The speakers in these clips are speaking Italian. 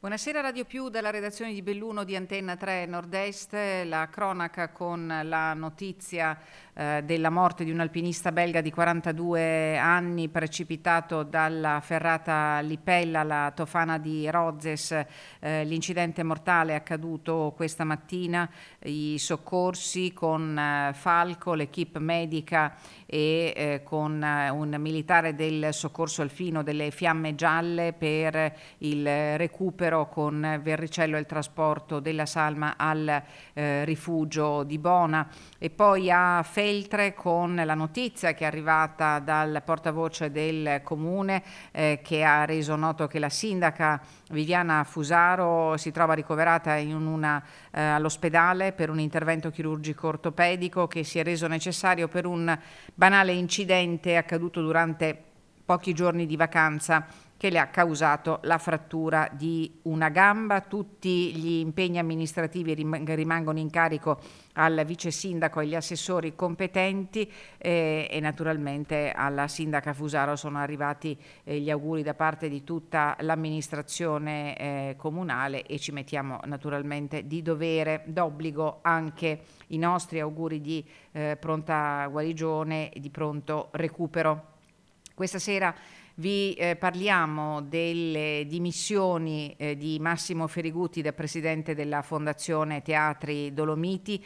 Buonasera Radio Più dalla redazione di Belluno di Antenna 3 Nord-Est, la cronaca con la notizia della morte di un alpinista belga di 42 anni precipitato dalla ferrata Lipella, la Tofana di Rozes. L'incidente mortale è accaduto questa mattina, i soccorsi con Falco, l'equipe medica e con un militare del soccorso alpino delle Fiamme Gialle per il recupero con Verricello e il trasporto della salma al rifugio di Bona. E poi a Feltre con la notizia che è arrivata dal portavoce del comune che ha reso noto che la sindaca Viviana Fusaro si trova ricoverata all'ospedale per un intervento chirurgico ortopedico che si è reso necessario per un banale incidente accaduto durante pochi giorni di vacanza che le ha causato la frattura di una gamba. Tutti gli impegni amministrativi rimangono in carico al vice sindaco e agli assessori competenti e naturalmente alla sindaca Fusaro sono arrivati gli auguri da parte di tutta l'amministrazione comunale e ci mettiamo naturalmente di dovere, d'obbligo anche i nostri auguri di pronta guarigione e di pronto recupero. Questa sera vi parliamo delle dimissioni di Massimo Ferigutti da presidente della Fondazione Teatri Dolomiti,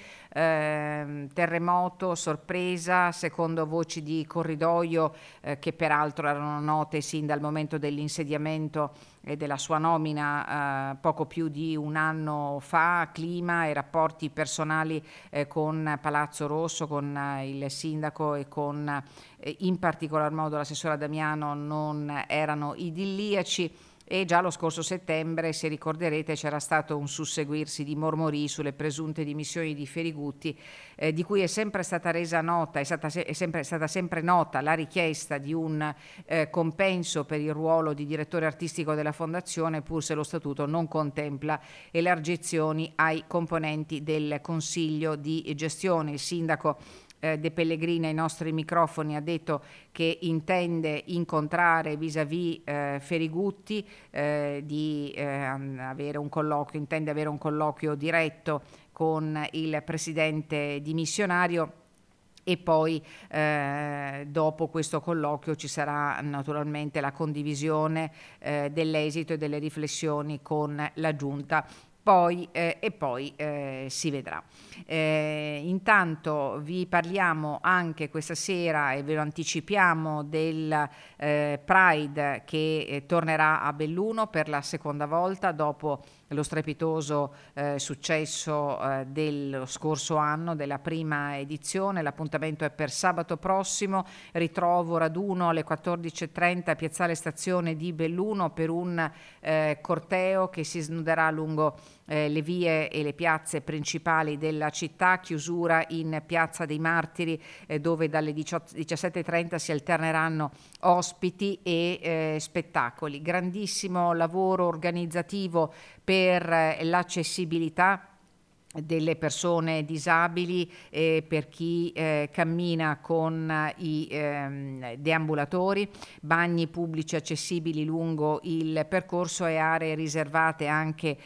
terremoto, sorpresa, secondo voci di corridoio che peraltro erano note sin dal momento dell'insediamento e della sua nomina poco più di un anno fa, clima e rapporti personali con Palazzo Rosso, con il sindaco e con in particolar modo l'assessora Damiano non erano idilliaci e già lo scorso settembre, se ricorderete, c'era stato un susseguirsi di mormori sulle presunte dimissioni di Ferigutti, di cui è sempre stata resa nota, è stata sempre nota la richiesta di un compenso per il ruolo di direttore artistico della Fondazione, pur se lo statuto non contempla elargizioni ai componenti del Consiglio di gestione. Il sindaco De Pellegrini ai nostri microfoni ha detto che intende incontrare vis-à-vis Ferigutti, avere un colloquio, intende avere un colloquio diretto con il presidente dimissionario. E poi dopo questo colloquio ci sarà naturalmente la condivisione dell'esito e delle riflessioni con la Giunta. Poi si vedrà. Intanto vi parliamo anche questa sera e ve lo anticipiamo del Pride che tornerà a Belluno per la seconda volta dopo lo strepitoso successo dello scorso anno, della prima edizione. L'appuntamento è per sabato prossimo, ritrovo raduno alle 14:30 a Piazzale Stazione di Belluno per un corteo che si snoderà lungo le vie e le piazze principali della città, chiusura in Piazza dei Martiri dove dalle 17:30 si alterneranno ospiti e spettacoli. Grandissimo lavoro organizzativo per l'accessibilità delle persone disabili e per chi cammina con i deambulatori, bagni pubblici accessibili lungo il percorso e aree riservate anche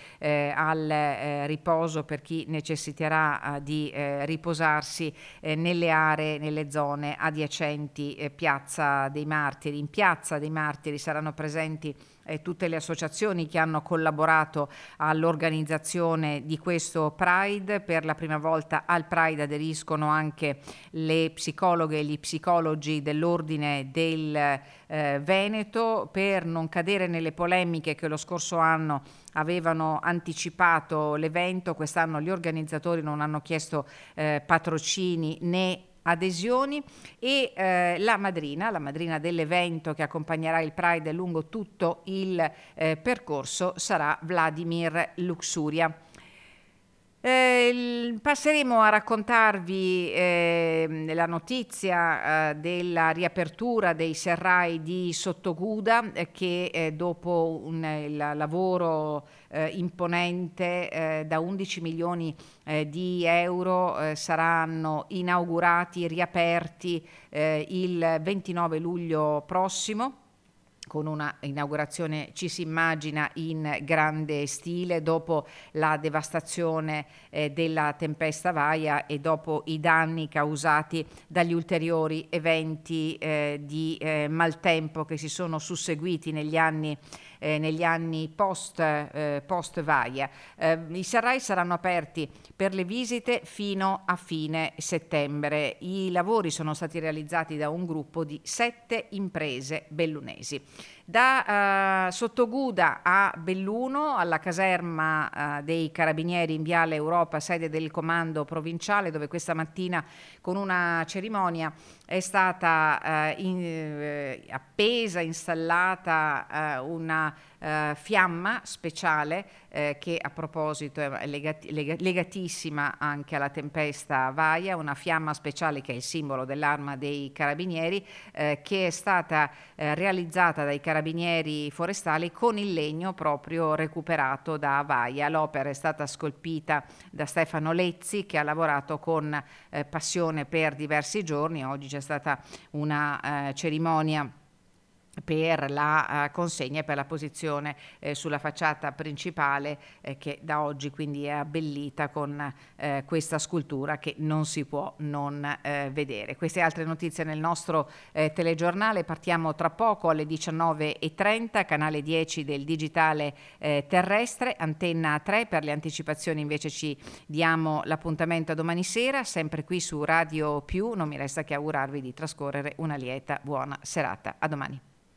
al riposo per chi necessiterà di riposarsi nelle zone adiacenti Piazza dei Martiri. In Piazza dei Martiri saranno presenti tutte le associazioni che hanno collaborato all'organizzazione di questo Pride. Per la prima volta al Pride aderiscono anche le psicologhe e gli psicologi dell'Ordine del Veneto, per non cadere nelle polemiche che lo scorso anno avevano anticipato l'evento. Quest'anno gli organizzatori non hanno chiesto patrocini né adesioni e la madrina dell'evento che accompagnerà il Pride lungo tutto il percorso sarà Vladimir Luxuria. Passeremo a raccontarvi la notizia della riapertura dei serrai di Sottoguda che dopo il lavoro imponente da 11 milioni di euro saranno inaugurati, riaperti il 29 luglio prossimo. con una inaugurazione, ci si immagina, in grande stile dopo la devastazione della tempesta Vaia e dopo i danni causati dagli ulteriori eventi di maltempo che si sono susseguiti negli anni post Vaia. I serrai saranno aperti per le visite fino a fine settembre. I lavori sono stati realizzati da un gruppo di 7 imprese bellunesi. Da Sottoguda a Belluno, alla caserma dei Carabinieri in Viale Europa, sede del comando provinciale, dove questa mattina con una cerimonia è stata appesa, installata una fiamma speciale che a proposito è legatissima anche alla tempesta Vaia, una fiamma speciale che è il simbolo dell'Arma dei Carabinieri, che è stata realizzata dai Carabinieri forestali con il legno proprio recuperato da Vaia. L'opera è stata scolpita da Stefano Lezzi, che ha lavorato con passione per diversi giorni. Oggi c'è stata una cerimonia per la consegna e per la posizione sulla facciata principale che da oggi quindi è abbellita con questa scultura che non si può non vedere. Queste altre notizie nel nostro telegiornale. Partiamo tra poco alle 19:30, canale 10 del digitale terrestre, Antenna 3. Per le anticipazioni invece ci diamo l'appuntamento a domani sera, sempre qui su Radio Più. Non mi resta che augurarvi di trascorrere una lieta buona serata. A domani.